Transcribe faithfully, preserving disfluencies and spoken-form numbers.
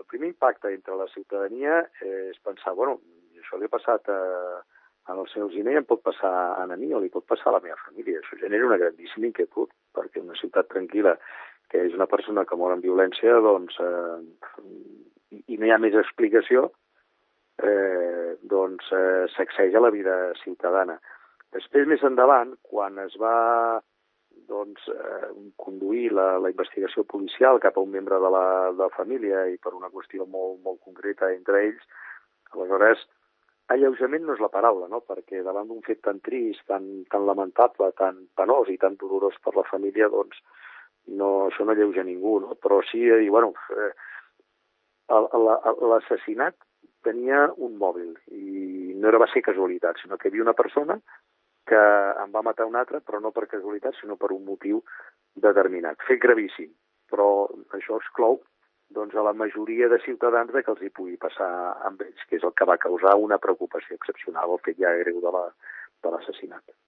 primer impacte entre la ciutadania és pensar, bueno, això li ha passat a, al senyor Alsina i em pot passar a mi o li pot passar a la meva família. Això genera una grandíssima inquietud, perquè una ciutat tranquil·la, que és una persona que mor en violència, doncs, eh, i no hi ha més explicació, eh, doncs eh, sacseja la vida ciutadana. Després, més endavant, quan es va doncs, eh, conduir la, la investigació policial cap a un membre de la, de la família i per una qüestió molt, molt concreta entre ells, aleshores, alleujament no és la paraula, no? Perquè davant d'un fet tan trist, tan, tan lamentable, tan penós i tan dolorós per la família, doncs no, això no alleuja ningú, no? Però sí, eh, bueno, eh, l'assassinat tenia un mòbil i no era, va ser casualitat, sinó que hi havia una persona que en va matar un altre, però no per casualitat, sinó per un motiu determinat. Fet gravíssim, però això exclou doncs, a la majoria de ciutadans de que els hi pugui passar amb ells, que és el que va causar una preocupació excepcional, el fet ja greu de l'assassinat.